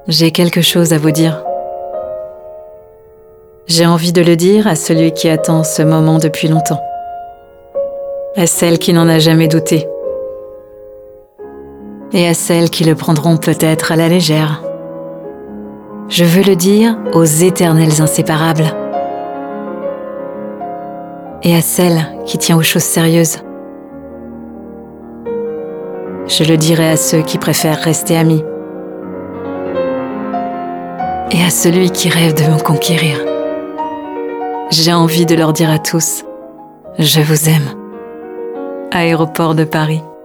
J'ai quelque chose à vous dire. J'ai envie de le dire à celui qui attend ce moment depuis longtemps, à celle qui n'en a jamais douté, et à celles qui le prendront peut-être à la légère. Je veux le dire aux éternels inséparables, et à celle qui tient aux choses sérieuses. Je le dirai à ceux qui préfèrent rester amis, et à celui qui rêve de me conquérir. J'ai envie de leur dire à tous, je vous aime. Aéroport de Paris.